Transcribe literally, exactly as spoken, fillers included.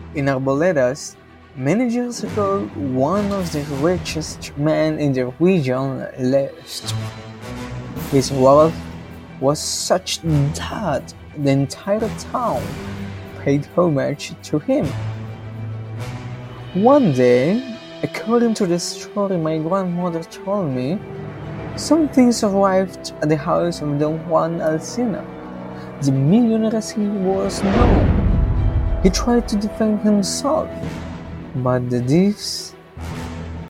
In Arboledas, many years ago, one of the richest men in the region lived. His wealth was such that the entire town paid homage to him. One day, according to the story my grandmother told me, some things arrived at the house of Don Juan Alsina, the millionaire as he was known. He tried to defend himself, but the thieves